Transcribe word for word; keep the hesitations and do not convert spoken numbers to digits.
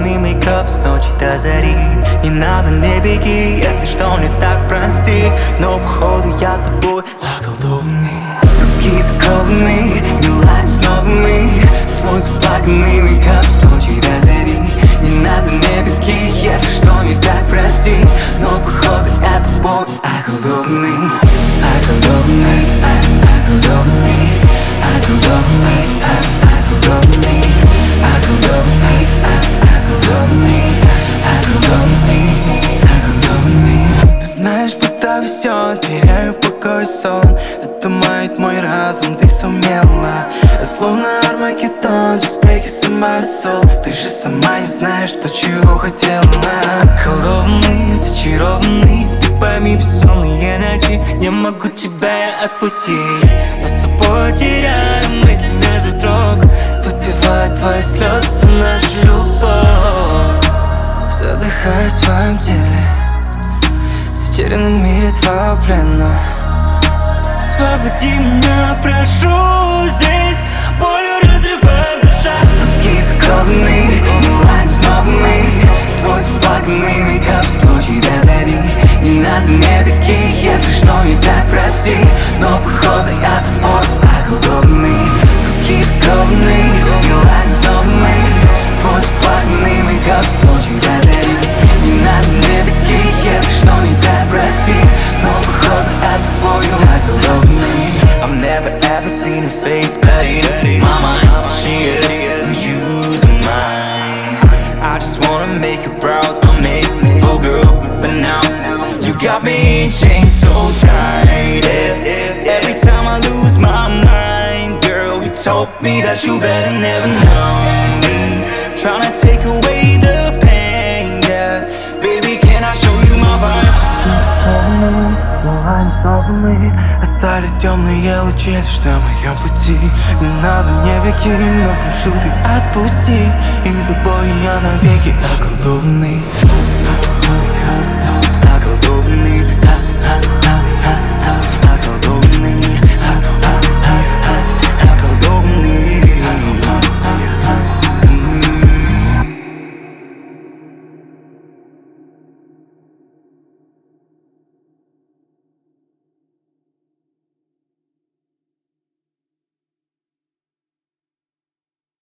околдованный мейкап с ночи до зари. Не надо, не беги, если что не так, прости. Но походу я тобой околдованный. Руки скованы, мелодия снова мы. Твой заплаканный мейкап с ночи до зари. Не надо, не беги, если что не так, прости. Но походу я тобой околдованный. Околдованный, околдованный, околдованный, околдованный, околдованный, околдованный, околдованный, околдованный. Ты знаешь, будто везет, теряю покой, сон. Затуманит мой разум, ты сумела. Словно Армагеддон, just break it my soul. Ты же сама не знаешь, то, чего хотела. Околдованный, зачарованный, ты пойми, бессонные ночи. Не могу тебя отпустить, но с тобой теряю мысли между строк. Выпиваю твои слезы, нашу любовь. Задыхаюсь в твоем теле, затерянном мире твоего плена. Освободи меня, прошу, здесь болью разрывает душа. Руки скованы, мелодия снова мы. Твой заплаканный мейкап с ночи до зари. Не надо, не беги, если что не так, прости. Но походу я тобой околдованный. Руки скованы, мелодия снова мы. Твой заплаканный мейкап с ночи до зари. Не надо, не беги, если что не так, прости. Но походу я тобой околдованный. I've never ever seen her face, but in my mind she is using mine. I just wanna make you proud, I'll make oh girl, but now you got me in chains so tight. Every time I lose my mind, girl, you told me that you better never know me. Tryna take away the pain, yeah. Baby, can I show you my vibe? Остались темные лучи лишь на моем пути. Не надо, не беги, но прошу, ты отпусти. И тобой я навеки околдованный.